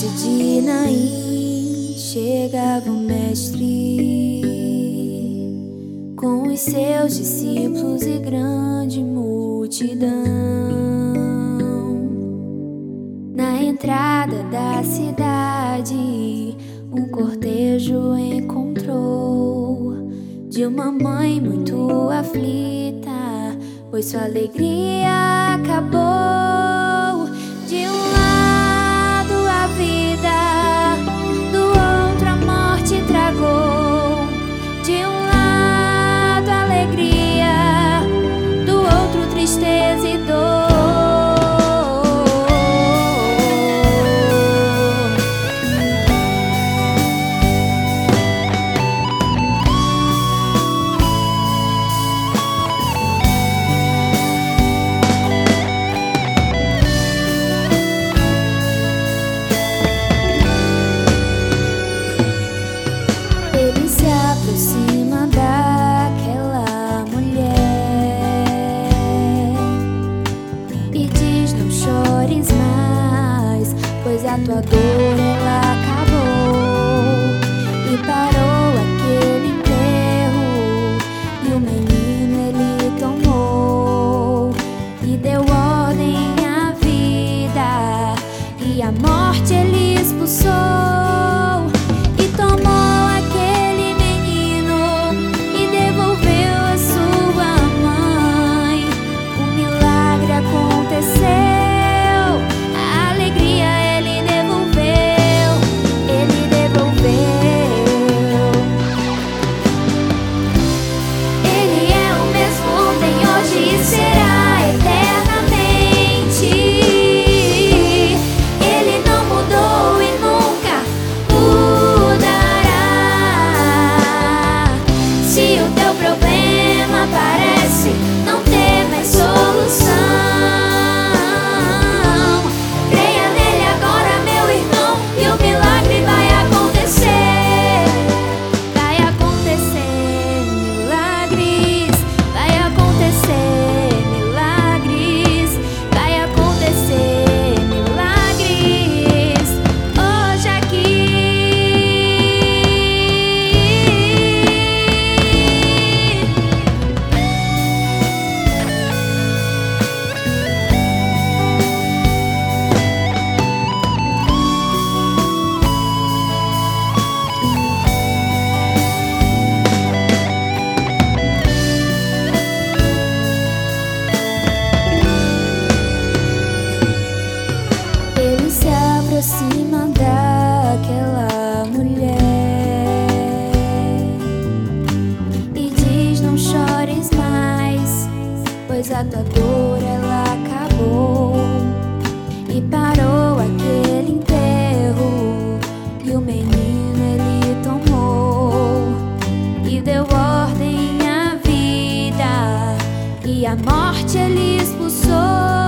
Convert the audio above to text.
cidade de Naim chegava o mestre com os seus discípulos e grande multidão. Na entrada da cidade, um cortejo encontrou de uma mãe muito aflita, pois sua alegria acabou. De um lado a vida, do outro a morte tragou. De um lado a alegria, do outro tristeza e dor. Aproxima daquela mulher e diz: não chores mais, pois a tua dor ela acabou. E parou aquele enterro e o menino ele tomou e deu ordem à vida, e a morte ele expulsou. E tomou não ter mais solução. Creia nele agora, meu irmão, e o milagre vai acontecer. Vai acontecer milagres, vai acontecer milagres, vai acontecer milagres hoje aqui. Aproxima daquela mulher e diz: não chores mais, pois a tua dor ela acabou. E parou aquele enterro e o menino ele tomou e deu ordem à vida, e a morte ele expulsou.